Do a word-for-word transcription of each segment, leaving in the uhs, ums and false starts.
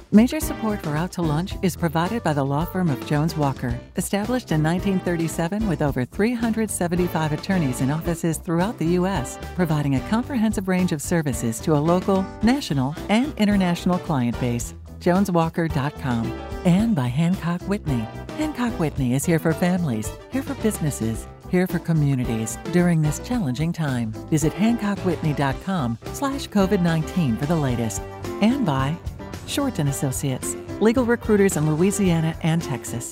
Major support for Out to Lunch is provided by the law firm of Jones Walker, established in nineteen thirty-seven with over three hundred seventy-five attorneys in offices throughout the U S, providing a comprehensive range of services to a local, national, and international client base. jones walker dot com. And by Hancock Whitney. Hancock Whitney is here for families, here for businesses, here for communities during this challenging time. Visit hancock whitney dot com slash COVID nineteen for the latest. And by Short and Associates, legal recruiters in Louisiana and Texas.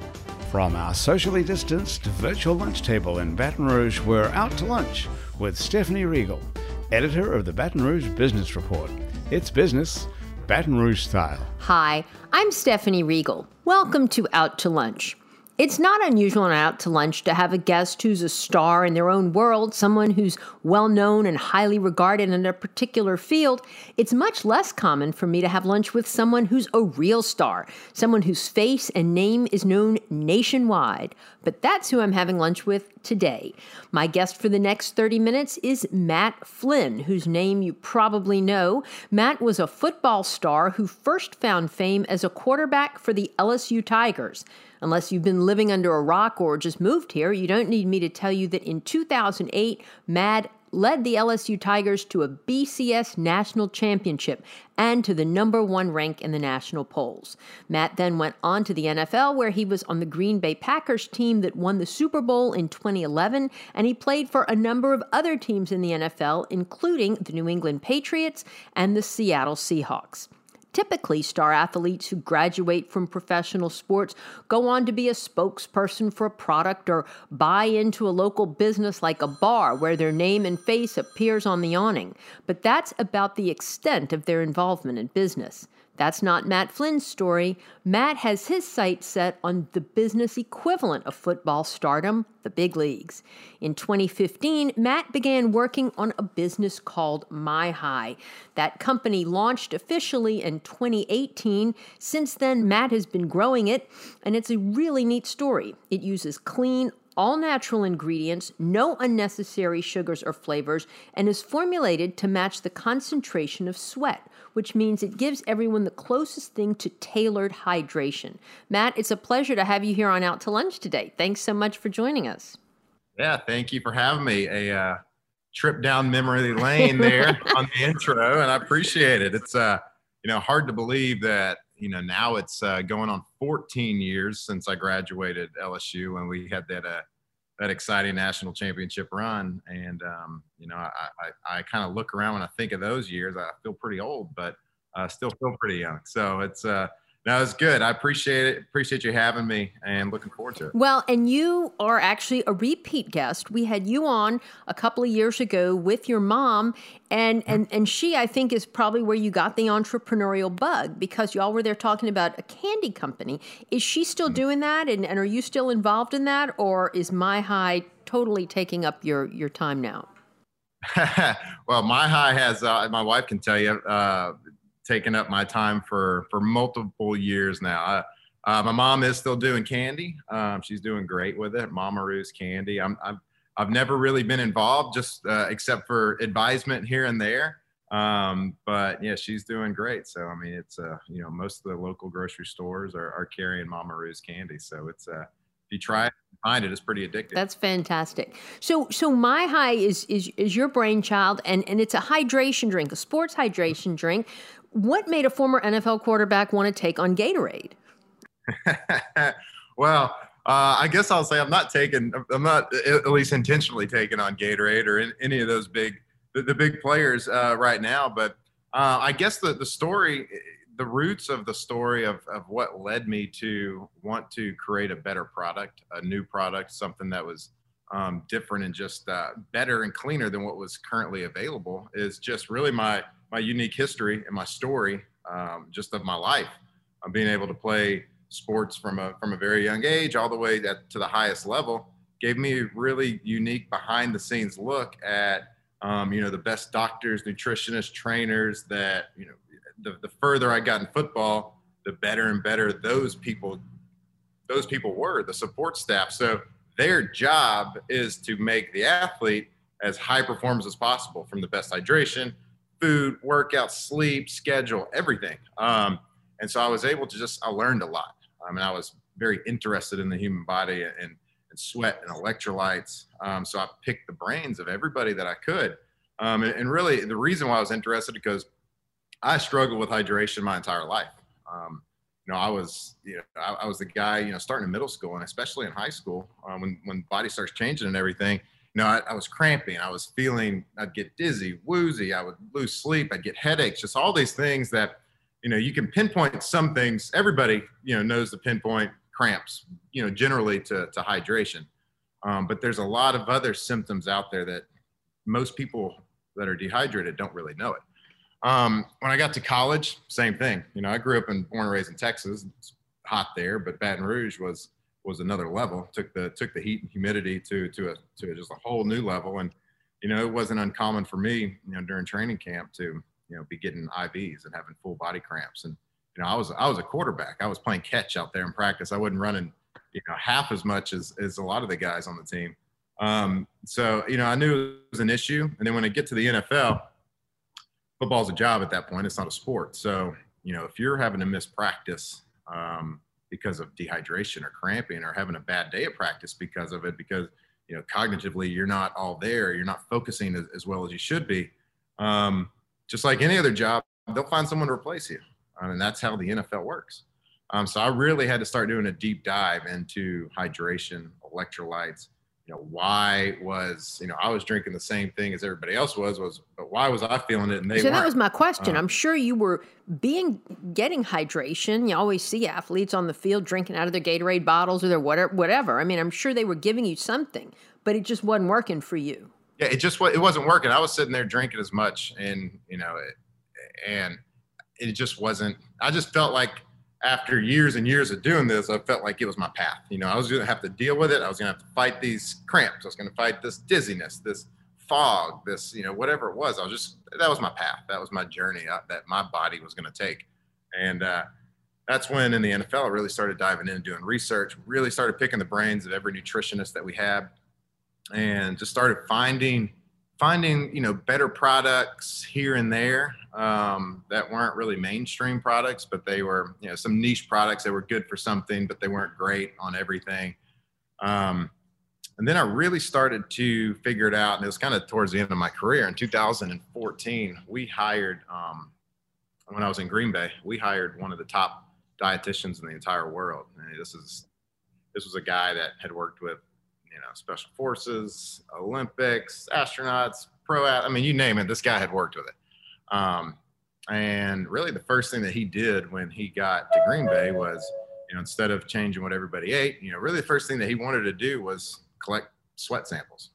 From our socially distanced virtual lunch table in Baton Rouge, we're Out to Lunch with Stephanie Riegel, editor of the Baton Rouge Business Report. It's business, Baton Rouge style. Hi, I'm Stephanie Riegel. Welcome to Out to Lunch. It's not unusual on Out to Lunch to have a guest who's a star in their own world, someone who's well-known and highly regarded in a particular field. It's much less common for me to have lunch with someone who's a real star, someone whose face and name is known nationwide. But that's who I'm having lunch with today. My guest for the next thirty minutes is Matt Flynn, whose name you probably know. Matt was a football star who first found fame as a quarterback for the L S U Tigers. Unless you've been living under a rock or just moved here, you don't need me to tell you that in two thousand eight, Matt led the L S U Tigers to a B C S national championship and to the number one rank in the national polls. Matt then went on to the N F L, where he was on the Green Bay Packers team that won the Super Bowl in twenty eleven, and he played for a number of other teams in the N F L, including the New England Patriots and the Seattle Seahawks. Typically, star athletes who graduate from professional sports go on to be a spokesperson for a product or buy into a local business like a bar where their name and face appears on the awning. But that's about the extent of their involvement in business. That's not Matt Flynn's story. Matt has his sights set on the business equivalent of football stardom, the big leagues. In twenty fifteen, Matt began working on a business called MyHigh. That company launched officially in twenty eighteen. Since then, Matt has been growing it, and it's a really neat story. It uses clean, all-natural ingredients, no unnecessary sugars or flavors, and is formulated to match the concentration of sweat, which means it gives everyone the closest thing to tailored hydration. Matt, it's a pleasure to have you here on Out to Lunch today. Thanks so much for joining us. Yeah, thank you for having me. A uh, trip down memory lane there on the intro, and I appreciate it. It's uh, you know, hard to believe that, you know, now it's uh, going on fourteen years since I graduated L S U, and we had that uh, that exciting national championship run. And um, you know, I, I, I kind of look around when I think of those years. I feel pretty old, but I still feel pretty young. So it's uh, no, it's good. I appreciate it. Appreciate you having me, and looking forward to it. Well, and you are actually a repeat guest. We had you on a couple of years ago with your mom, and and and she, I think, is probably where you got the entrepreneurial bug, because y'all were there talking about a candy company. Is she still doing that, and, and are you still involved in that, or is MyHigh totally taking up your your time now? Well, MyHigh has, uh, my wife can tell you, uh, taken up my time for, for multiple years now. Uh, uh, my mom is still doing candy. Um, she's doing great with it. Mama Rue's Candy. I'm, I've, I've never really been involved, just uh, except for advisement here and there. Um, but yeah, she's doing great. So, I mean, it's, uh, you know, most of the local grocery stores are, are carrying Mama Rue's Candy. So it's, uh, if you try it and find it, it's pretty addictive. That's fantastic. So, so MyHigh is, is, is your brainchild, and, and it's a hydration drink, a sports hydration drink. What made a former N F L quarterback want to take on Gatorade? Well, uh, I guess I'll say I'm not taking, I'm not at least intentionally taking on Gatorade or in, any of those big, the, the big players uh, right now. But uh, I guess the, the story, the roots of the story of, of what led me to want to create a better product, a new product, something that was um, different and just uh, better and cleaner than what was currently available, is just really my my unique history and my story, um, just of my life. I'm being able to play sports from a from a very young age all the way at, to the highest level, gave me a really unique behind the scenes look at um, you know, the best doctors, nutritionists, trainers that, you know, the, the further I got in football, the better and better those people those people were, the support staff. So their job is to make the athlete as high performance as possible, from the best hydration, food, workout, sleep, schedule, everything. Um, And so I was able to just, I learned a lot. I mean, I was very interested in the human body and, and sweat and electrolytes. Um, so I picked the brains of everybody that I could. Um, and, and really the reason why I was interested, because I struggled with hydration my entire life. Um, you know, I was, you know, I, I was the guy, you know, starting in middle school and especially in high school, um, when, when body starts changing and everything, you know, I, I was cramping, I was feeling, I'd get dizzy, woozy, I would lose sleep, I'd get headaches, just all these things that, you know, you can pinpoint some things. Everybody, you know, knows to pinpoint cramps, you know, generally to, to hydration. Um, but there's a lot of other symptoms out there that most people that are dehydrated don't really know it. Um, when I got to college, same thing. You know, I grew up and born and raised in Texas. It's hot there, but Baton Rouge was was another level. Took the took the heat and humidity to to a to just a whole new level. And you know, it wasn't uncommon for me, you know, during training camp to you know be getting I Vs and having full body cramps. And you know, I was I was a quarterback. I was playing catch out there in practice. I wasn't running, you know, half as much as as a lot of the guys on the team. Um, so you know, I knew it was an issue. And then when I get to the N F L, football's a job at that point. It's not a sport. So you know, if you're having to miss practice um, because of dehydration or cramping, or having a bad day at practice because of it, because you know, cognitively you're not all there, you're not focusing as, as well as you should be. Um, just like any other job, they'll find someone to replace you. Um, and that's how the N F L works. Um, so I really had to start doing a deep dive into hydration, electrolytes. You know, why was, you know, I was drinking the same thing as everybody else was, was, but why was I feeling it and they so weren't? That was my question. Um, I'm sure you were being, getting hydration. You always see athletes on the field drinking out of their Gatorade bottles or their whatever, whatever. I mean, I'm sure they were giving you something, but it just wasn't working for you. Yeah, it just, it wasn't working. I was sitting there drinking as much and, you know, it, and it just wasn't, I just felt like after years and years of doing this, I felt like it was my path. You know, I was going to have to deal with it. I was going to have to fight these cramps. I was going to fight this dizziness, this fog, this, you know, whatever it was. I was just, that was my path. That was my journey that my body was going to take. And uh, that's when in the N F L, I really started diving in and doing research, really started picking the brains of every nutritionist that we had, and just started finding finding, you know, better products here and there um, that weren't really mainstream products, but they were, you know, some niche products that were good for something, but they weren't great on everything. Um, and then I really started to figure it out. And it was kind of towards the end of my career. In two thousand fourteen, we hired, um, when I was in Green Bay, we hired one of the top dietitians in the entire world. And this is, this was a guy that had worked with, you know, special forces, Olympics, astronauts, pro, I mean, you name it, this guy had worked with it. Um, and really the first thing that he did when he got to Green Bay was, you know, instead of changing what everybody ate, you know, really the first thing that he wanted to do was collect sweat samples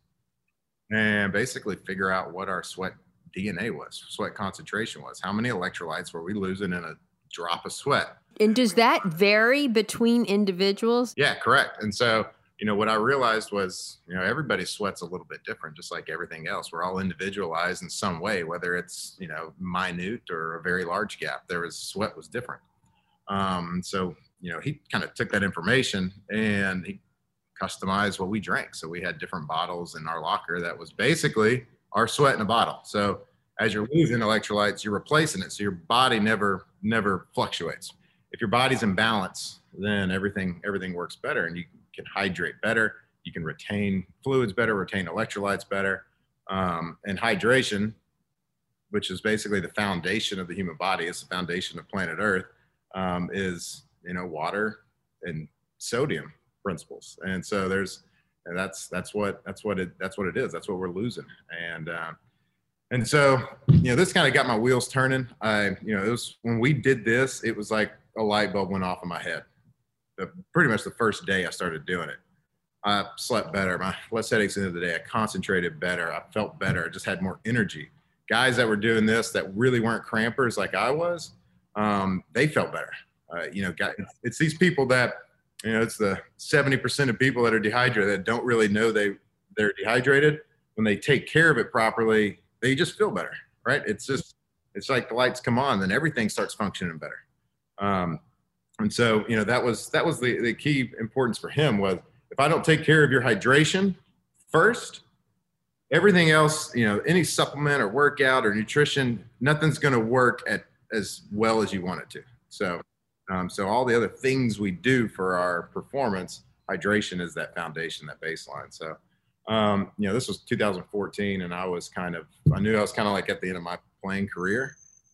and basically figure out what our sweat D N A was, sweat concentration was, how many electrolytes were we losing in a drop of sweat. And does that vary between individuals? Yeah, correct. And so, you know, what I realized was, you know, everybody's sweat's a little bit different, just like everything else. We're all individualized in some way, whether it's, you know, minute or a very large gap. There was, sweat was different. Um, so, you know, he kind of took that information and he customized what we drank. So we had different bottles in our locker that was basically our sweat in a bottle. So as you're losing electrolytes, you're replacing it. So your body never, never fluctuates. If your body's in balance, then everything, everything works better and you can hydrate better. You can retain fluids better, retain electrolytes better. Um, and hydration, which is basically the foundation of the human body, it's the foundation of planet Earth, um, is, you know, water and sodium principles. And so there's, and that's, that's what, that's what it, that's what it is. That's what we're losing. And, uh, and so, you know, this kind of got my wheels turning. I, you know, it was, when we did this, it was like a light bulb went off in my head. The, pretty much the first day I started doing it. I slept better. My less headaches at the end of the day. I concentrated better. I felt better. I just had more energy. Guys that were doing this that really weren't crampers like I was, um, they felt better. Uh, you know, guys, it's, it's these people that, you know, it's the seventy percent of people that are dehydrated that don't really know they, they're dehydrated. When they take care of it properly, they just feel better, right? It's just, it's like the lights come on, then everything starts functioning better. Um, And so, you know, that was, that was the, the key importance for him was, if I don't take care of your hydration first, everything else, you know, any supplement or workout or nutrition, nothing's going to work at as well as you want it to. So Um, so all the other things we do for our performance, hydration is that foundation, that baseline. So, um, you know, this was two thousand fourteen, and I was kind of, I knew I was kind of like at the end of my playing career.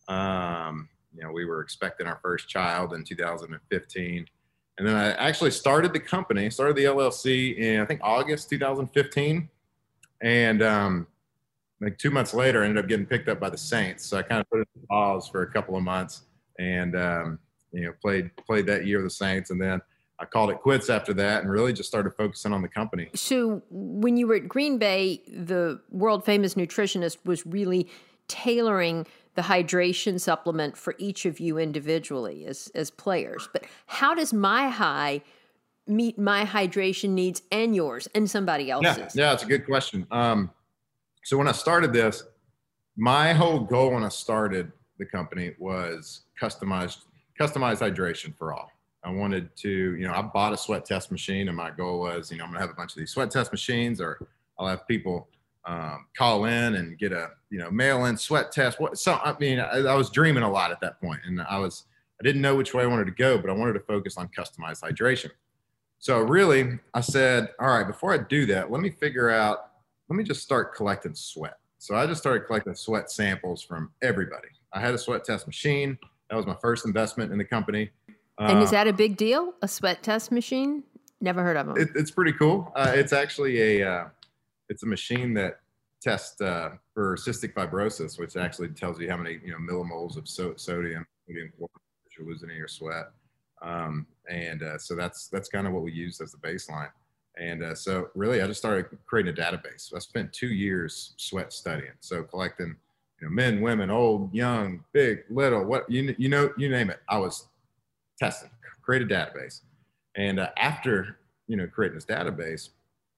Um, you know, we were expecting our first child in two thousand fifteen. And then I actually started the company, started the L L C in, I think, August two thousand fifteen. And um, like two months later, I ended up getting picked up by the Saints. So I kind of put it in pause for a couple of months and, um, you know, played played that year with the Saints. And then I called it quits after that and really just started focusing on the company. So when you were at Green Bay, the world famous nutritionist was really tailoring the hydration supplement for each of you individually as, as players. But how does MyHi meet my hydration needs and yours and somebody else's? Yeah, yeah, it's a good question. Um, so when I started this, my whole goal when I started the company was customized, customized hydration for all. I wanted to, you know, I bought a sweat test machine, and my goal was, you know, I'm gonna have a bunch of these sweat test machines, or I'll have people um, call in and get a, you know, mail in sweat test. What? So, I mean, I, I was dreaming a lot at that point, and I was, I didn't know which way I wanted to go, but I wanted to focus on customized hydration. So really, I said, all right, before I do that, let me figure out, let me just start collecting sweat. So I just started collecting sweat samples from everybody. I had a sweat test machine. That was my first investment in the company. And uh, is that a big deal? A sweat test machine? Never heard of them. It, it's pretty cool. Uh, it's actually a, uh, it's a machine that tests uh, for cystic fibrosis, which actually tells you how many, you know, millimoles of so- sodium you're losing in your sweat. Um, and uh, so that's that's kind of what we used as the baseline. And uh, so really, I just started creating a database. So I spent two years sweat studying, so collecting, you know, men, women, old, young, big, little, what you you know, you name it. I was testing, create a database. And uh, after, you know, creating this database,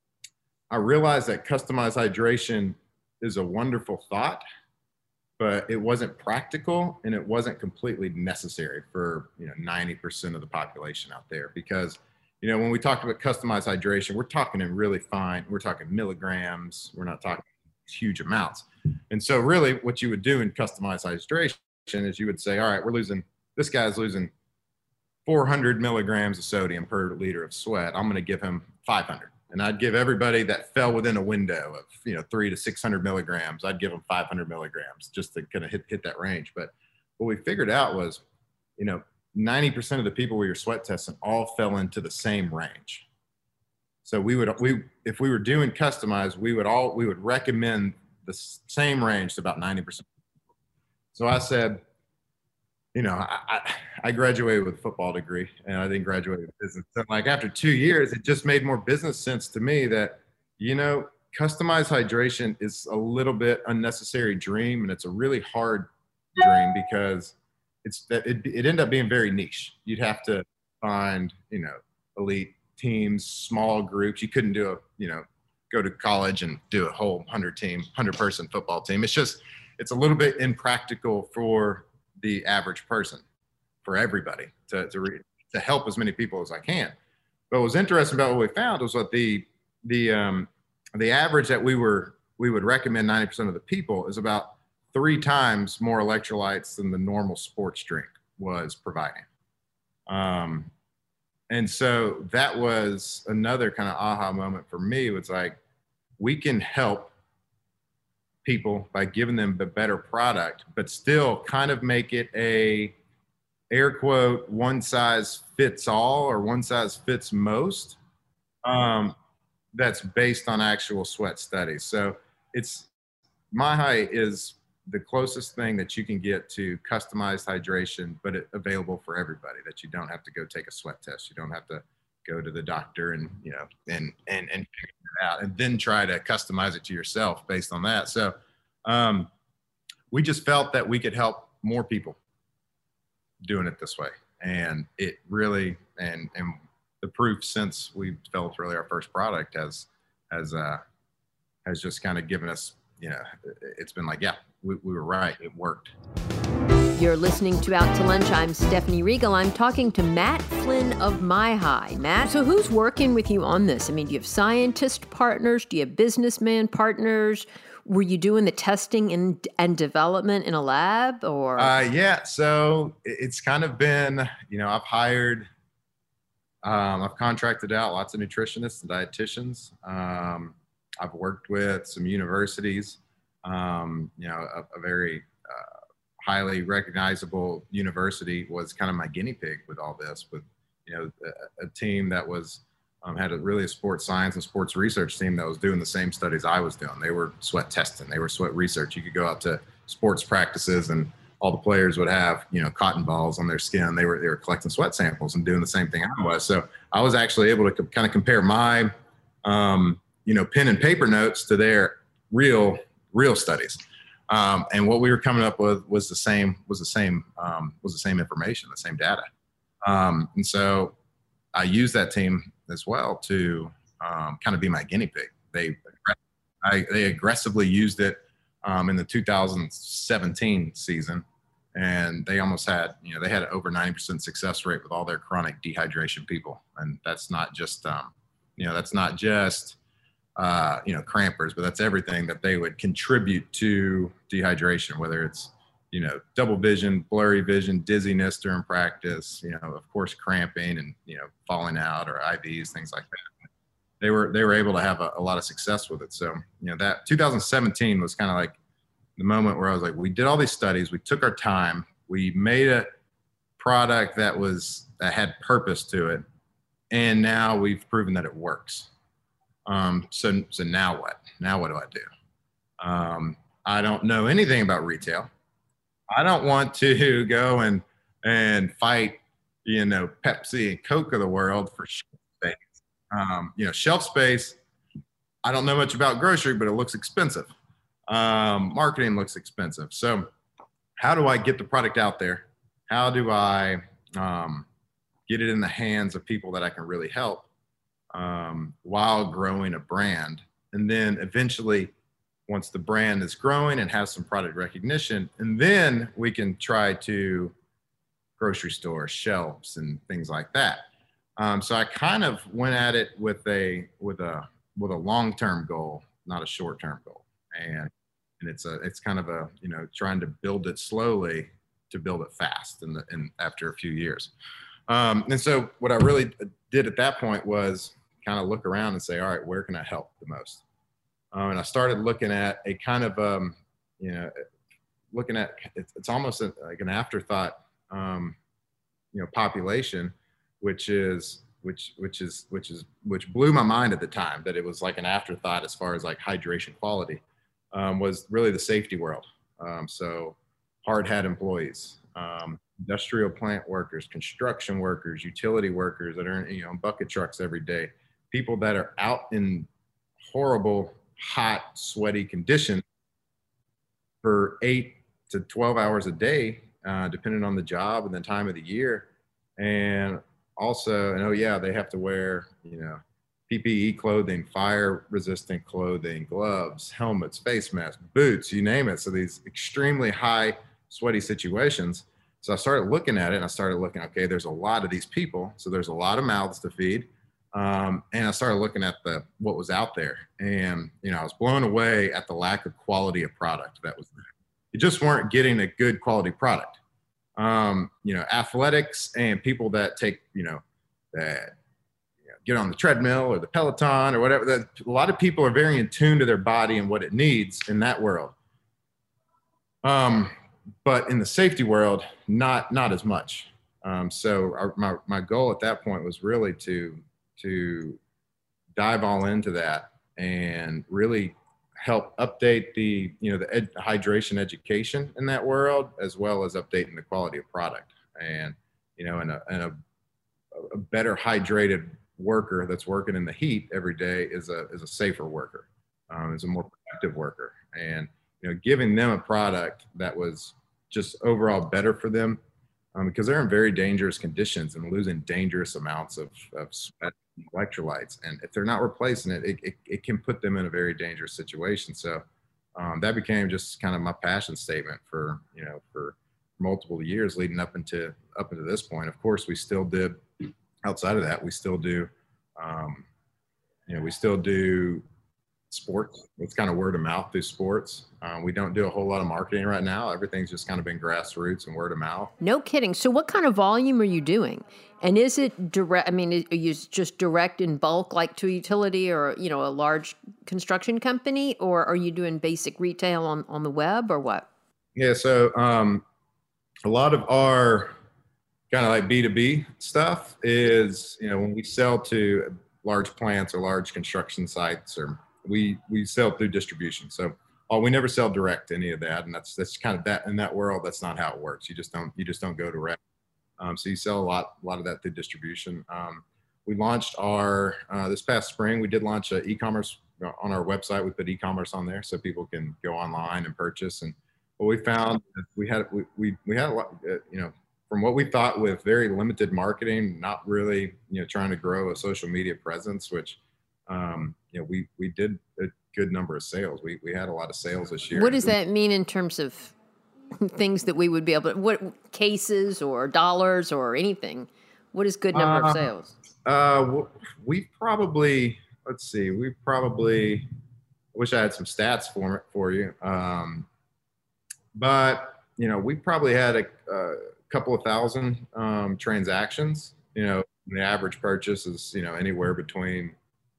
I realized that customized hydration is a wonderful thought, but it wasn't practical and it wasn't completely necessary for, you know, ninety percent of the population out there. Because, you know, when we talk about customized hydration, we're talking in really fine, we're talking milligrams, we're not talking huge amounts. And so really what you would do in customized hydration is you would say, all right, we're losing, this guy's losing four hundred milligrams of sodium per liter of sweat. I'm going to give him five hundred. And I'd give everybody that fell within a window of, you know, three to six hundred milligrams, I'd give them five hundred milligrams just to kind of hit, hit that range. But what we figured out was, you know, ninety percent of the people we were sweat testing all fell into the same range. So we would, we, if we were doing customized, we would all, we would recommend the same range to about ninety percent. So I said, you know, I, I, I graduated with a football degree and I didn't graduate with business. So like after two years, it just made more business sense to me that, you know, customized hydration is a little bit unnecessary dream. And it's a really hard dream because it's that it, it ended up being very niche. You'd have to find, you know, elite teams, small groups. You couldn't do a, you know, go to college and do a whole hundred team, hundred person football team. It's just, it's a little bit impractical for the average person, for everybody to to, re, to help as many people as I can. But what was interesting about what we found was that the the um, the average that we were we would recommend ninety percent of the people is about three times more electrolytes than the normal sports drink was providing. Um, and so that was another kind of aha moment for me. It was like, we can help people by giving them the better product, but still kind of make it a air quote, one size fits all or one size fits most. Um, that's based on actual sweat studies. So it's, MyHi is the closest thing that you can get to customized hydration, but it, available for everybody, that you don't have to go take a sweat test. You don't have to go to the doctor and, you know, and, and, and figure it out and then try to customize it to yourself based on that. So um, we just felt that we could help more people doing it this way. And it really, and, and the proof since we developed really our first product has, has, uh, has just kind of given us, you know, it's been like, yeah, we, we were right. It worked. You're listening to Out to Lunch. I'm Stephanie Riegel. I'm talking to Matt Flynn of MyHi. Matt, so who's working with you on this? I mean, do you have scientist partners? Do you have businessman partners? were you doing the testing and, and development in a lab or? Uh, yeah. So it's kind of been, you know, I've hired, um, I've contracted out lots of nutritionists and dietitians. Um, I've worked with some universities, um, you know, a, a very uh, highly recognizable university was kind of my guinea pig with all this, with, you know, a, a team that was, um, had a really a sports science and sports research team that was doing the same studies I was doing. They were sweat testing, they were sweat research. You could go out to sports practices and all the players would have, you know, cotton balls on their skin. They were, they were collecting sweat samples and doing the same thing I was. So I was actually able to co- kind of compare my, um, you know, pen and paper notes to their real, real studies. Um, and what we were coming up with was the same, was the same, um, was the same information, the same data. Um, and so I used that team as well to um, kind of be my guinea pig. They, I, they aggressively used it um, in the two thousand seventeen season. And they almost had, you know, they had an over ninety percent success rate with all their chronic dehydration people. And that's not just, um, you know, that's not just, uh, you know, crampers, but that's everything that they would contribute to dehydration, whether it's, you know, double vision, blurry vision, dizziness during practice, you know, of course, cramping and, you know, falling out or I Vs, things like that. They were, they were able to have a, a lot of success with it. So, you know, that two thousand seventeen was kind of like the moment where I was like, we did all these studies, we took our time, we made a product that was, that had purpose to it. And now we've proven that it works. Um, so, so now what? Now what do I do? Um, I don't know anything about retail. I don't want to go and, and fight, you know, Pepsi and Coke of the world for shelf space. Um, you know, shelf space, I don't know much about grocery, but it looks expensive. Um, marketing looks expensive. So how do I get the product out there? How do I um, get it in the hands of people that I can really help um, while growing a brand? And then eventually, once the brand is growing and has some product recognition, and then we can try to grocery store shelves and things like that. Um, so I kind of went at it with a with a with a long-term goal, not a short-term goal. And and it's a it's kind of a, you know, trying to build it slowly to build it fast and and after a few years. Um, and so what I really did at that point was kind of look around and say, all right, where can I help the most? Um, and I started looking at a kind of, um, you know, looking at, it's, it's almost a, like an afterthought, um, you know, population, which is, which, which is, which is, which blew my mind at the time that it was like an afterthought as far as like hydration quality, um, was really the safety world. Um, so hard hat employees, um, industrial plant workers, construction workers, utility workers that are in, you know, bucket trucks every day, people that are out in horrible, hot, sweaty conditions for eight to twelve hours a day, uh, depending on the job and the time of the year. And also, and oh yeah, they have to wear, you know, P P E clothing, fire resistant clothing, gloves, helmets, face masks, boots, you name it. So these extremely high sweaty situations. So I started looking at it and I started looking, okay, there's a lot of these people. So there's a lot of mouths to feed. Um, and I started looking at the, what was out there, and, you know, I was blown away at the lack of quality of product that was there. You just weren't getting a good quality product. Um, you know, athletics and people that take, you know, that you know, get on the treadmill or the Peloton or whatever, that a lot of people are very in tune to their body and what it needs in that world. Um, but in the safety world, not, not as much. Um, so our, my, my goal at that point was really to, to dive all into that and really help update the, you know, the ed- hydration education in that world, as well as updating the quality of product. And, you know, and a, and a, a better hydrated worker that's working in the heat every day is a, is a safer worker, um, is a more productive worker. And, you know, giving them a product that was just overall better for them, um, because they're in very dangerous conditions and losing dangerous amounts of, of sweat, electrolytes, and if they're not replacing it, it, it, it can put them in a very dangerous situation. So um, that became just kind of my passion statement for, you know, for multiple years leading up into up into this point. Of course, we still did, outside of that, we still do, um, you know, we still do sports. It's kind of word of mouth through sports. Uh, we don't do a whole lot of marketing right now. Everything's just kind of been grassroots and word of mouth. No kidding. So what kind of volume are you doing? And is it direct? I mean, are you just direct in bulk, like to a utility or, you know, a large construction company, or are you doing basic retail on, on the web or what? Yeah. So um, a lot of our kind of like B two B stuff is, you know, when we sell to large plants or large construction sites, or we we sell through distribution. So oh, we never sell direct to any of that, and that's that's kind of that in that world. That's not how it works. You just don't you just don't go direct. Um, so you sell a lot a lot of that through distribution. Um, we launched our uh, this past spring. We did launch an e-commerce on our website. We put e-commerce on there so people can go online and purchase. And what we found, we had we we, we had a lot, uh, you know. From what we thought, with very limited marketing, not really, you know, trying to grow a social media presence, which, um, you know, we we did a good number of sales. We we had a lot of sales this year. What does that mean in terms of things that we would be able to, what cases or dollars or anything? What is good number uh, of sales? Uh, we probably, let's see, we probably, I wish I had some stats for for you, um, but you know, we probably had a. a couple of thousand um, transactions. You know, the average purchase is, you know, anywhere between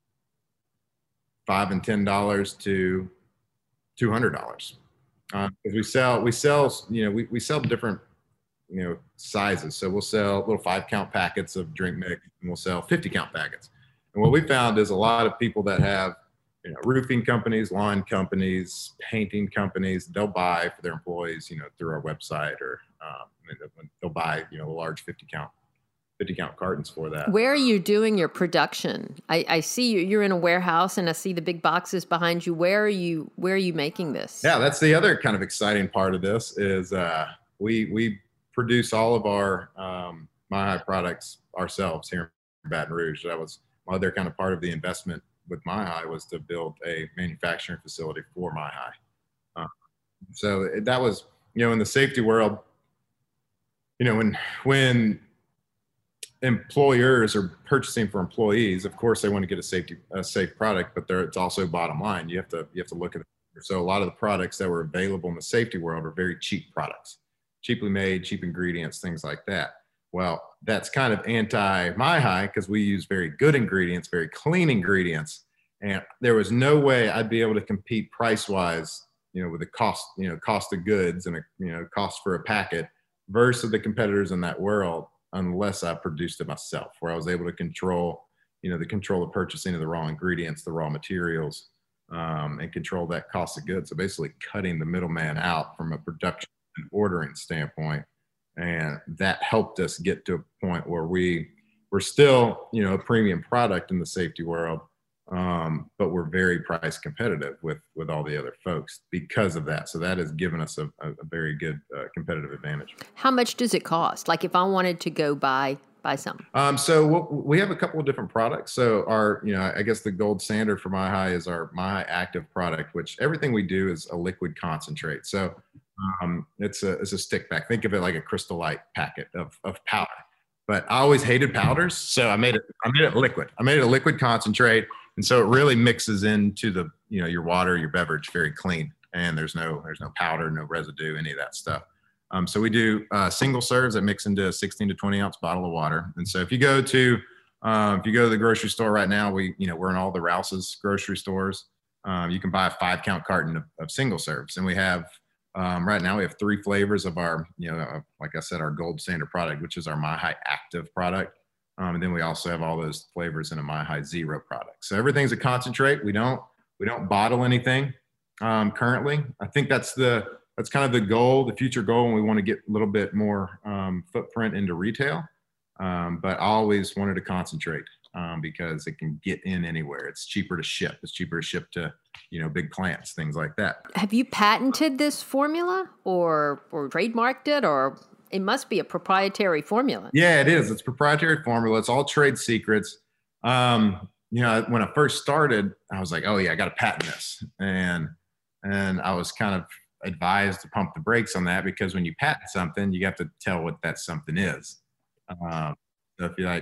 five and ten dollars to two hundred dollars. Uh, we sell, we sell, you know, we, we sell different, you know, sizes. So we'll sell little five count packets of drink mix, and we'll sell fifty count packets. And what we found is a lot of people that have, you know, roofing companies, lawn companies, painting companies, they'll buy for their employees, you know, through our website, or um, they'll buy, you know, large fifty count cartons for that. Where are you doing your production? I, I see you, you're in a warehouse, and I see the big boxes behind you. Where are you, where are you making this? Yeah, that's the other kind of exciting part of this is uh, we, we produce all of our um, MyHi products ourselves here in Baton Rouge. That was my other kind of part of the investment with MyHi, was to build a manufacturing facility for MyHi. Uh, so that was, you know, in the safety world, you know, when, when employers are purchasing for employees, of course they want to get a safety, a safe product, but there, it's also bottom line. You have to, you have to look at it. So a lot of the products that were available in the safety world are very cheap products, cheaply made, cheap ingredients, things like that. Well, that's kind of anti MyHi, because we use very good ingredients, very clean ingredients. And there was no way I'd be able to compete price wise, you know, with the cost, you know, cost of goods and a, you know, cost for a packet versus the competitors in that world, unless I produced it myself, where I was able to control, you know, the control of purchasing of the raw ingredients, the raw materials, um, and control that cost of goods. So basically cutting the middleman out from a production and ordering standpoint. And that helped us get to a point where we we're still, you know, a premium product in the safety world, um, but we're very price competitive with with all the other folks because of that. So that has given us a, a very good uh, competitive advantage. How much does it cost? Like if I wanted to go buy buy something. Um, so what, we have a couple of different products. So our, you know, I guess the gold standard for MyHi is our MyHi Active product, which everything we do is a liquid concentrate. So um, it's a it's a stick pack. Think of it like a Crystal Light packet of of powder. But I always hated powders, so I made it I made it liquid. I made it a liquid concentrate. And so it really mixes into the, you know, your water, your beverage very clean. And there's no, there's no powder, no residue, any of that stuff. Um, so we do uh, single serves that mix into a sixteen to twenty ounce bottle of water. And so if you go to, um, if you go to the grocery store right now, we, you know, we're in all the Rouse's grocery stores. Um, you can buy a five count carton of, of single serves. And we have, um, right now we have three flavors of our, you know, uh, like I said, our gold standard product, which is our MyHi Active product. Um, and then we also have all those flavors in a MyHi Zero product. So everything's a concentrate. We don't, we don't bottle anything um, currently. I think that's the, that's kind of the goal, the future goal, and we want to get a little bit more um, footprint into retail. Um, but I always wanted to concentrate um, because it can get in anywhere. It's cheaper to ship. It's cheaper to ship to, you know, big plants, things like that. Have you patented this formula or or trademarked it, or it must be a proprietary formula? Yeah, it is. It's proprietary formula. It's all trade secrets. Um, you know, when I first started, I was like, oh yeah, I got to patent this. And, and I was kind of advised to pump the brakes on that, because when you patent something, you have to tell what that something is. Um, so if you like,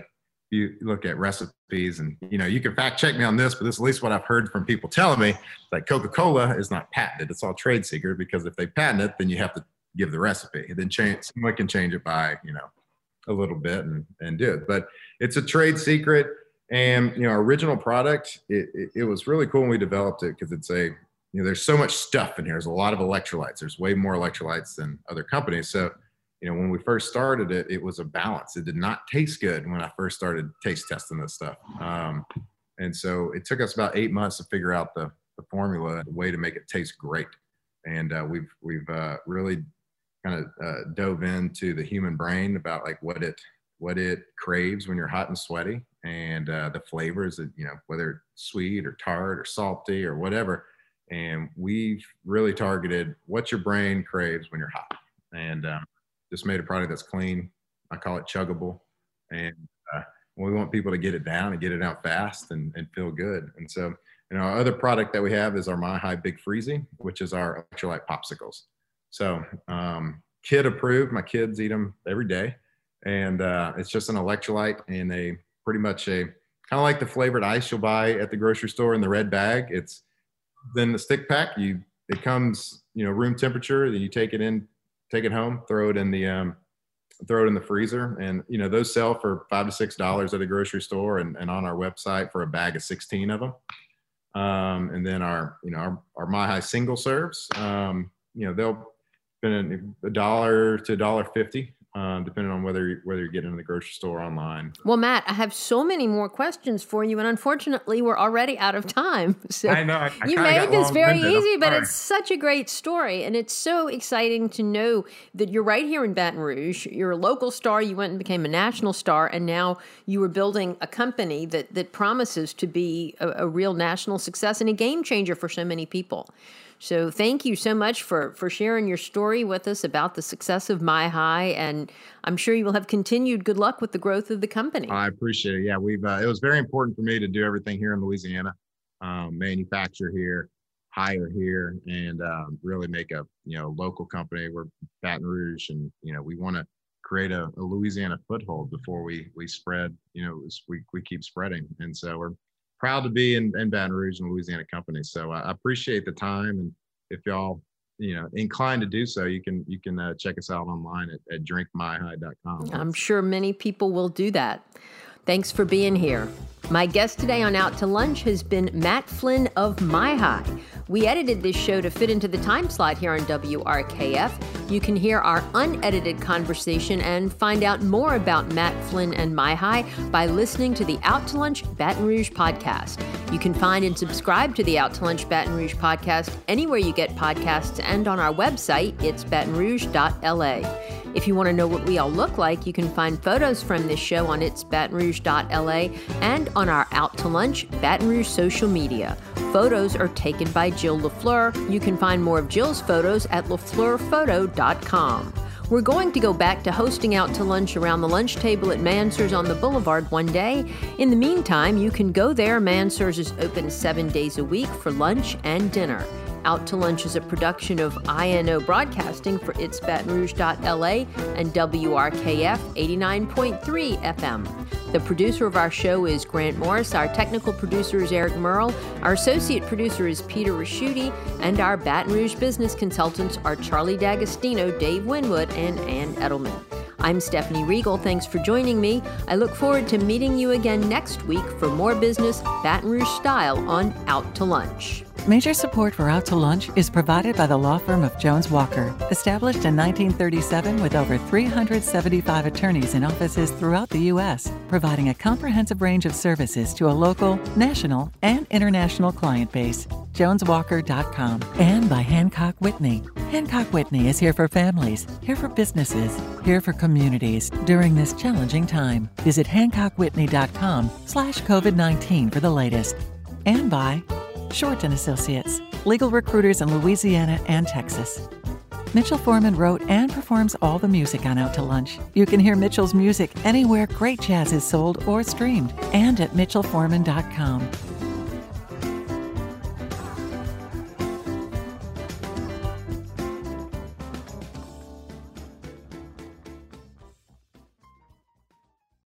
you look at recipes and, you know, you can fact check me on this, but this is at least what I've heard from people telling me, like Coca-Cola is not patented. It's all trade secret, because if they patent it, then you have to give the recipe, and then change, someone can change it by, you know, a little bit and, and do it. But it's a trade secret. And, you know, our original product, it, it, it was really cool when we developed it, because it's a, you know, there's so much stuff in here. There's a lot of electrolytes. There's way more electrolytes than other companies. So, you know, when we first started it, it was a balance. It did not taste good when I first started taste testing this stuff. Um, and so it took us about eight months to figure out the, the formula, the way to make it taste great. And uh, we've we've uh, really kind of uh, dove into the human brain about like what it what it craves when you're hot and sweaty, and uh, the flavors, that, you know, whether it's sweet or tart or salty or whatever. And we've really targeted what your brain craves when you're hot. And um, just made a product that's clean. I call it chuggable. And uh, we want people to get it down and get it out fast and, and feel good. And so, you know, our other product that we have is our MyHigh Big Freezy, which is our electrolyte popsicles. So um, kid approved. My kids eat them every day. And uh, it's just an electrolyte and a pretty much a kind of like the flavored ice you'll buy at the grocery store in the red bag. It's then the stick pack. You it comes, you know, room temperature. Then you take it in. Take it home, throw it in the um, throw it in the freezer, and you know those sell for five to six dollars at the grocery store, and, and on our website for a bag of sixteen of them. Um, and then our you know our, our MyHigh single serves, um, you know they'll spend a dollar to a dollar fifty, um, depending on whether you, whether you're getting in the grocery store or online. Well, Matt, I have so many more questions for you, and unfortunately, we're already out of time. So I know. I, I you made this very easy, but sorry. It's such a great story, and it's so exciting to know that you're right here in Baton Rouge. You're a local star. You went and became a national star, and now you are building a company that that promises to be a, a real national success and a game changer for so many people. So thank you so much for, for sharing your story with us about the success of MyHigh, and I'm sure you will have continued good luck with the growth of the company. I appreciate it. Yeah, we've uh, it was very important for me to do everything here in Louisiana, um, manufacture here, hire here, and um, really make a you know local company. We're Baton Rouge, and you know we want to create a, a Louisiana foothold before we we spread. You know, we we keep spreading, and so we're proud to be in, in Baton Rouge and Louisiana company. So I appreciate the time. And if y'all, you know, inclined to do so, you can, you can uh, check us out online at, at drink my high dot com. I'm sure many people will do that. Thanks for being here. My guest today on Out to Lunch has been Matt Flynn of MyHigh. We edited this show to fit into the time slot here on W R K F. You can hear our unedited conversation and find out more about Matt Flynn and MyHigh by listening to the Out to Lunch Baton Rouge podcast. You can find and subscribe to the Out to Lunch Baton Rouge podcast anywhere you get podcasts and on our website, it's baton rouge dot l a. If you want to know what we all look like, you can find photos from this show on its baton rouge dot l a and on our Out to Lunch Baton Rouge social media. Photos are taken by Jill LaFleur. You can find more of Jill's photos at lafleur photo dot com. We're going to go back to hosting Out to Lunch around the lunch table at Mansur's on the Boulevard one day. In the meantime, you can go there. Mansur's is open seven days a week for lunch and dinner. Out to Lunch is a production of I N O Broadcasting for its baton rouge dot l a and W R K F eighty-nine point three F M. The producer of our show is Grant Morris. Our technical producer is Eric Merle. Our associate producer is Peter Raschuti. And our Baton Rouge business consultants are Charlie D'Agostino, Dave Winwood, and Ann Edelman. I'm Stephanie Riegel. Thanks for joining me. I look forward to meeting you again next week for more business Baton Rouge style on Out to Lunch. Major support for Out to Lunch is provided by the law firm of Jones Walker, established in nineteen thirty-seven with over three hundred seventy-five attorneys in offices throughout the U S, providing a comprehensive range of services to a local, national, and international client base. jones walker dot com. And by Hancock Whitney. Hancock Whitney is here for families, here for businesses, here for communities during this challenging time. Visit hancock whitney dot com slash covid nineteen for the latest. And by Short and Associates, legal recruiters in Louisiana and Texas. Mitchell Foreman wrote and performs all the music on Out to Lunch. You can hear Mitchell's music anywhere great jazz is sold or streamed, and at mitchell foreman dot com.